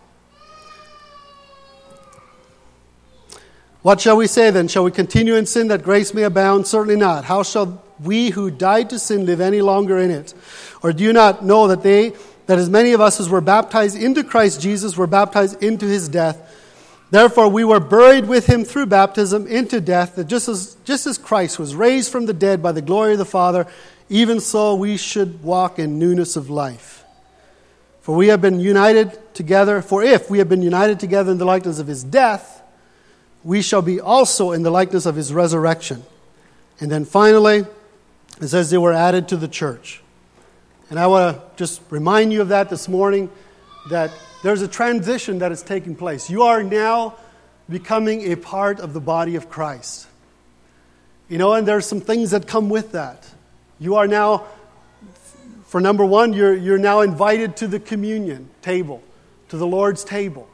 What shall we say then? Shall we continue in sin that grace may abound? Certainly not. How shall we who died to sin live any longer in it? Or do you not know that as many of us as were baptized into Christ Jesus were baptized into his death? Therefore we were buried with him through baptism into death, that just as Christ was raised from the dead by the glory of the Father, even so we should walk in newness of life. For if we have been united together in the likeness of his death, we shall be also in the likeness of his resurrection. And then finally, it says they were added to the church. And I want to just remind you of that this morning, that there's a transition that is taking place. You are now becoming a part of the body of Christ. And there's some things that come with that. You are now, for number one, you're now invited to the communion table, to the Lord's table.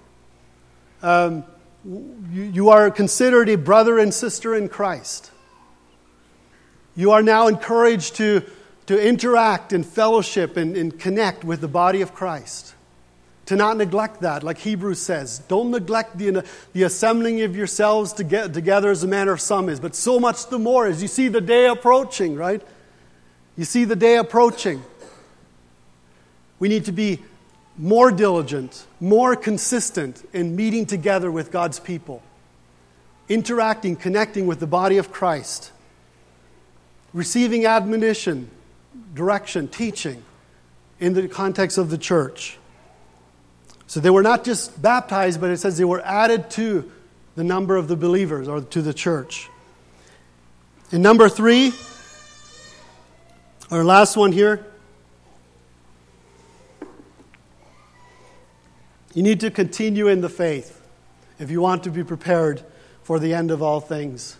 You are considered a brother and sister in Christ. You are now encouraged to interact and fellowship and connect with the body of Christ. To not neglect that, like Hebrews says. Don't neglect the assembling of yourselves together as the manner of some is, but so much the more as you see the day approaching, right? You see the day approaching. We need to be more diligent, more consistent in meeting together with God's people, interacting, connecting with the body of Christ, receiving admonition, direction, teaching in the context of the church. So they were not just baptized, but it says they were added to the number of the believers or to the church. And number 3, our last one here, you need to continue in the faith if you want to be prepared for the end of all things.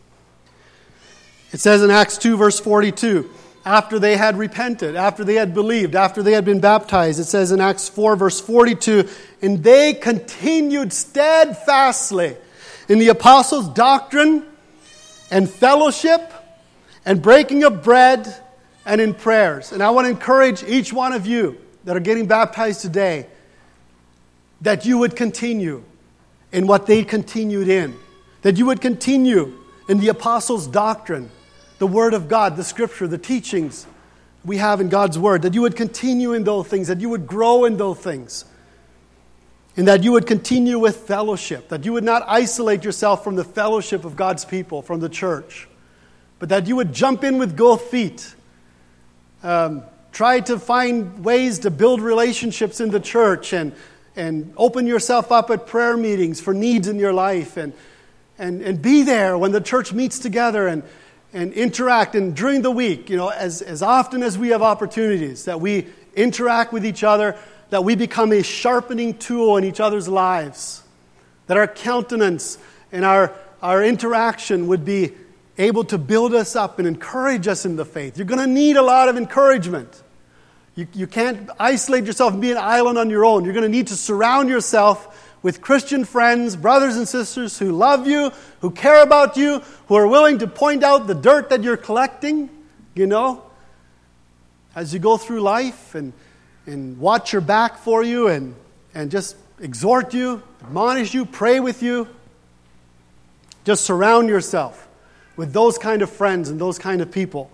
It says in Acts 2, verse 42, after they had repented, after they had believed, after they had been baptized, it says in Acts 4, verse 42, and they continued steadfastly in the apostles' doctrine and fellowship and breaking of bread and in prayers. And I want to encourage each one of you that are getting baptized today that you would continue in what they continued in. That you would continue in the apostles' doctrine, the Word of God, the Scripture, the teachings we have in God's Word. That you would continue in those things, that you would grow in those things. And that you would continue with fellowship, that you would not isolate yourself from the fellowship of God's people, from the church, but that you would jump in with both feet. Try to find ways to build relationships in the church and open yourself up at prayer meetings for needs in your life and be there when the church meets together and interact. And during the week, as often as we have opportunities, that we interact with each other, that we become a sharpening tool in each other's lives, that our countenance and our interaction would be able to build us up and encourage us in the faith. You're going to need a lot of encouragement. You can't isolate yourself and be an island on your own. You're going to need to surround yourself with Christian friends, brothers and sisters who love you, who care about you, who are willing to point out the dirt that you're collecting, as you go through life and watch your back for you and just exhort you, admonish you, pray with you. Just surround yourself with those kind of friends and those kind of people.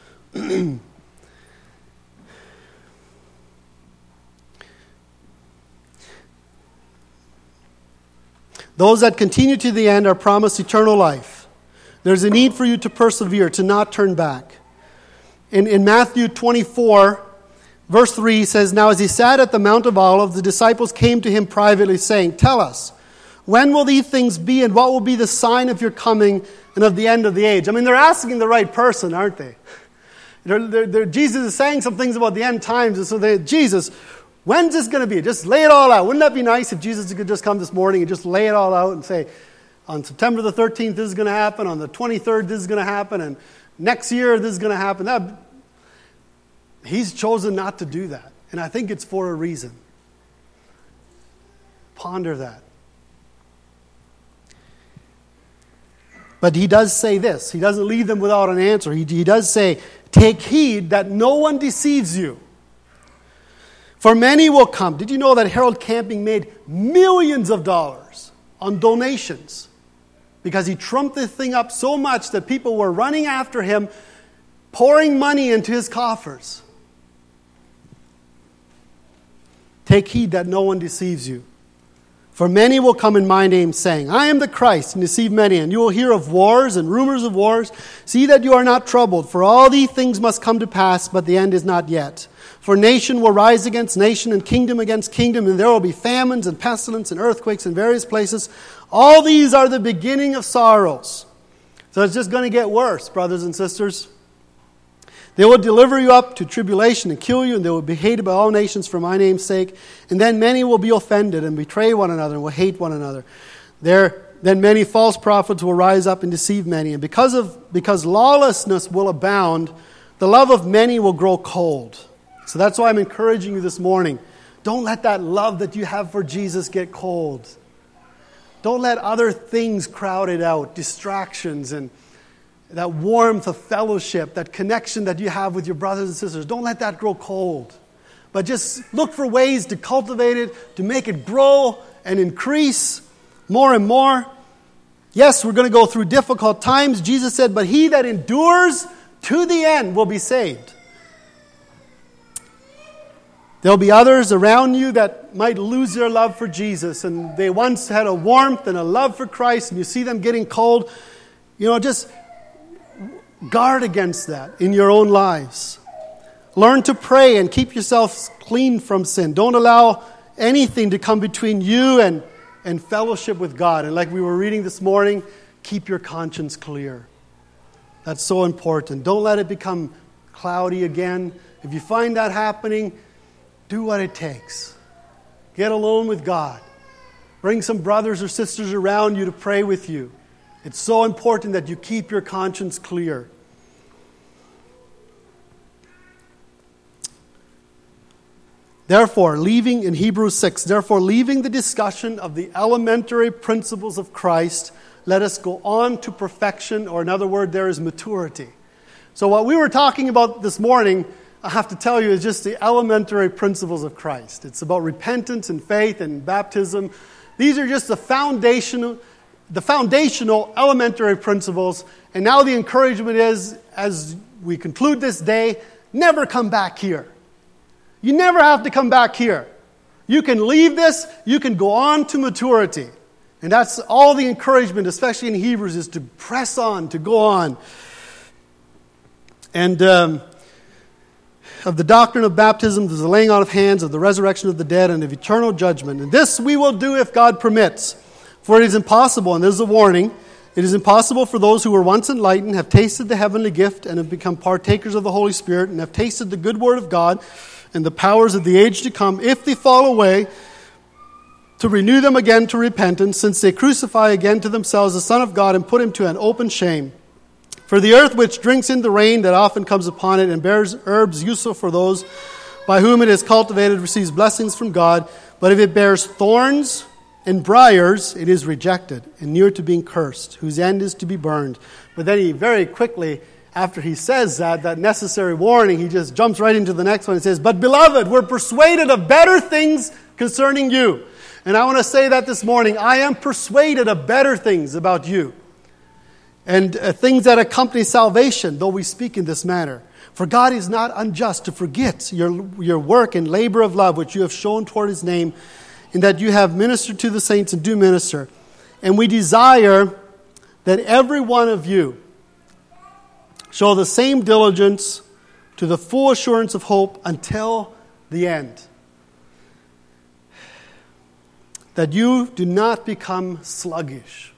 Those that continue to the end are promised eternal life. There's a need for you to persevere, to not turn back. In Matthew 24, verse 3 says, "Now as he sat at the Mount of Olives, the disciples came to him privately, saying, 'Tell us, when will these things be, and what will be the sign of your coming and of the end of the age?'" I mean, they're asking the right person, aren't they? Jesus is saying some things about the end times, and so Jesus, when's this going to be? Just lay it all out. Wouldn't that be nice if Jesus could just come this morning and just lay it all out and say, on September the 13th, this is going to happen, on the 23rd, this is going to happen, and next year, this is going to happen. He's chosen not to do that, and I think it's for a reason. Ponder that. But he does say this. He doesn't leave them without an answer. He does say, "Take heed that no one deceives you. For many will come." Did you know that Harold Camping made millions of dollars on donations? Because he trumped this thing up so much that people were running after him, pouring money into his coffers. Take heed that no one deceives you. For many will come in my name, saying, "I am the Christ," and deceive many. And you will hear of wars and rumors of wars. See that you are not troubled, for all these things must come to pass, but the end is not yet. For nation will rise against nation, and kingdom against kingdom, and there will be famines and pestilence and earthquakes in various places. All these are the beginning of sorrows. So it's just going to get worse, brothers and sisters. They will deliver you up to tribulation and kill you, and they will be hated by all nations for my name's sake. And then many will be offended and betray one another and will hate one another. Then many false prophets will rise up and deceive many. And because lawlessness will abound, the love of many will grow cold. So that's why I'm encouraging you this morning. Don't let that love that you have for Jesus get cold. Don't let other things crowd it out, distractions and that warmth of fellowship, that connection that you have with your brothers and sisters. Don't let that grow cold. But just look for ways to cultivate it, to make it grow and increase more and more. Yes, we're going to go through difficult times. Jesus said, "But he that endures to the end will be saved." There'll be others around you that might lose their love for Jesus, and they once had a warmth and a love for Christ, and you see them getting cold. Just guard against that in your own lives. Learn to pray and keep yourself clean from sin. Don't allow anything to come between you and fellowship with God. And like we were reading this morning, keep your conscience clear. That's so important. Don't let it become cloudy again. If you find that happening, do what it takes. Get alone with God. Bring some brothers or sisters around you to pray with you. It's so important that you keep your conscience clear. Therefore, leaving the discussion of the elementary principles of Christ, let us go on to perfection, or another word there is maturity. So what we were talking about this morning, I have to tell you, is just the elementary principles of Christ. It's about repentance and faith and baptism. These are just the foundational elementary principles. And now the encouragement is, as we conclude this day, never come back here. You never have to come back here. You can leave this, you can go on to maturity. And that's all the encouragement, especially in Hebrews, is to press on, to go on. And of the doctrine of baptism, there's the laying on of hands, of the resurrection of the dead, and of eternal judgment. And this we will do if God permits. For it is impossible, and this is a warning, it is impossible for those who were once enlightened, have tasted the heavenly gift, and have become partakers of the Holy Spirit, and have tasted the good word of God, and the powers of the age to come, if they fall away, to renew them again to repentance, since they crucify again to themselves the Son of God, and put him to an open shame. For the earth which drinks in the rain that often comes upon it, and bears herbs useful for those by whom it is cultivated, receives blessings from God. But if it bears thorns and briars, it is rejected, and near to being cursed, whose end is to be burned. But then he very quickly, after he says that necessary warning, he just jumps right into the next one and says, but beloved, we're persuaded of better things concerning you. And I want to say that this morning, I am persuaded of better things about you. And things that accompany salvation, though we speak in this manner. For God is not unjust to forget your work and labor of love, which you have shown toward his name, in that you have ministered to the saints and do minister. And we desire that every one of you show the same diligence to the full assurance of hope until the end. That you do not become sluggish,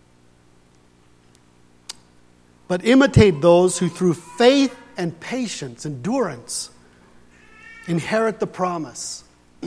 but imitate those who through faith and patience, endurance, inherit the promise.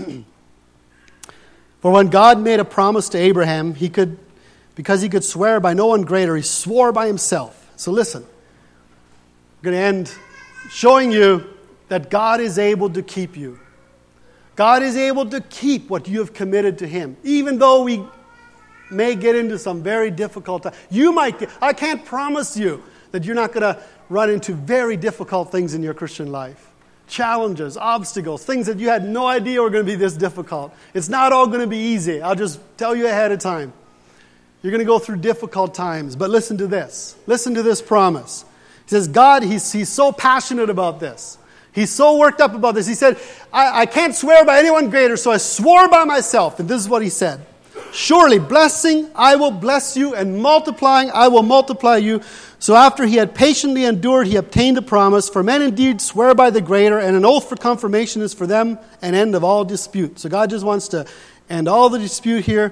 For when God made a promise to Abraham, because he could swear by no one greater, he swore by himself. So listen, I'm going to end showing you that God is able to keep you. God is able to keep what you have committed to him, even though we may get into some very difficult times. I can't promise you that you're not going to run into very difficult things in your Christian life. Challenges, obstacles, things that you had no idea were going to be this difficult. It's not all going to be easy. I'll just tell you ahead of time. You're going to go through difficult times. But listen to this. Listen to this promise. He says, God, he's so passionate about this. He's so worked up about this. He said, I can't swear by anyone greater, so I swore by myself. And this is what he said. Surely blessing, I will bless you, and multiplying, I will multiply you. So after he had patiently endured, he obtained a promise. For men indeed swear by the greater, and an oath for confirmation is for them an end of all dispute. So God just wants to end all the dispute here.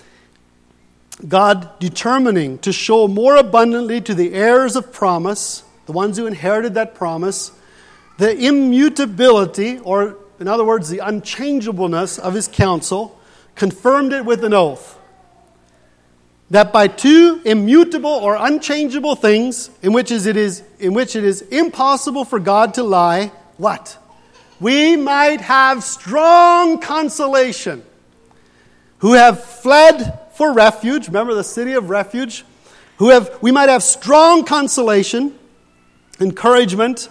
God determining to show more abundantly to the heirs of promise, the ones who inherited that promise, the immutability, or in other words, the unchangeableness of his counsel, confirmed it with an oath. That by two immutable or unchangeable things, in which it is impossible for God to lie, what? We might have strong consolation, who have fled for refuge. Remember the city of refuge? We might have strong consolation, encouragement,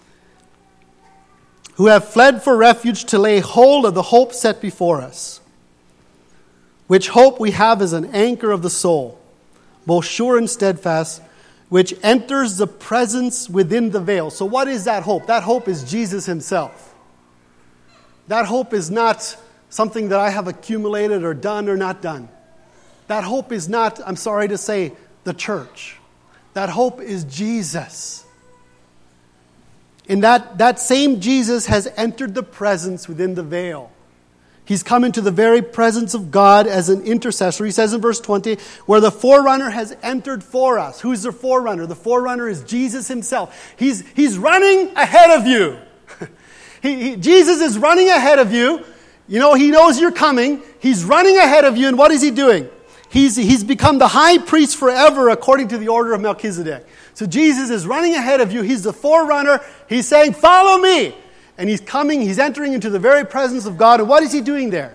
who have fled for refuge to lay hold of the hope set before us. Which hope we have as an anchor of the soul, both sure and steadfast, which enters the presence within the veil. So what is that hope? That hope is Jesus himself. That hope is not something that I have accumulated or done or not done. That hope is not, I'm sorry to say, the church. That hope is Jesus. And that same Jesus has entered the presence within the veil. He's come into the very presence of God as an intercessor. He says in verse 20, where the forerunner has entered for us. Who's the forerunner? The forerunner is Jesus himself. He's running ahead of you. Jesus is running ahead of you. You know, he knows you're coming. He's running ahead of you. And what is he doing? He's become the high priest forever according to the order of Melchizedek. So Jesus is running ahead of you. He's the forerunner. He's saying, follow me. And he's coming, he's entering into the very presence of God. And what is he doing there?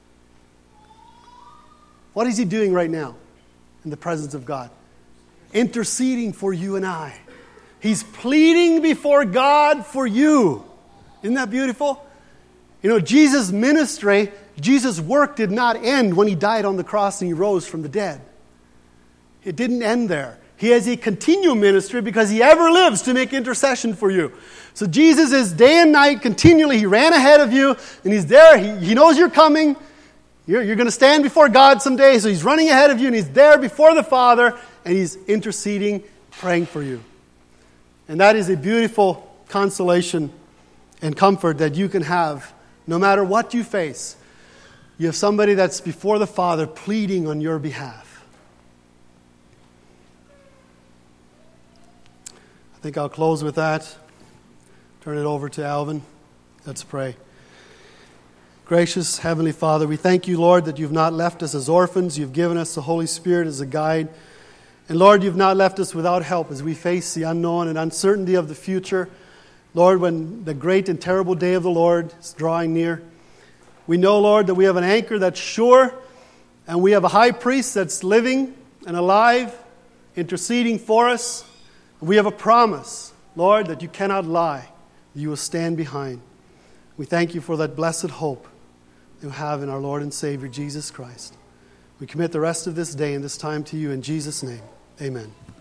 What is he doing right now in the presence of God? Interceding for you and I. He's pleading before God for you. Isn't that beautiful? You know, Jesus' ministry, Jesus' work did not end when he died on the cross and he rose from the dead. It didn't end there. He has a continual ministry because He ever lives to make intercession for you. So Jesus is day and night continually. He ran ahead of you and He's there. He knows you're coming. You're going to stand before God someday. So He's running ahead of you and He's there before the Father and He's interceding, praying for you. And that is a beautiful consolation and comfort that you can have no matter what you face. You have somebody that's before the Father pleading on your behalf. I think I'll close with that. Turn it over to Alvin. Let's pray. Gracious Heavenly Father, we thank You, Lord, that You've not left us as orphans. You've given us the Holy Spirit as a guide. And Lord, You've not left us without help as we face the unknown and uncertainty of the future. Lord, when the great and terrible day of the Lord is drawing near, we know, Lord, that we have an anchor that's sure, and we have a high priest that's living and alive, interceding for us. We have a promise, Lord, that You cannot lie. You will stand behind. We thank You for that blessed hope that we have in our Lord and Savior, Jesus Christ. We commit the rest of this day and this time to You in Jesus' name. Amen.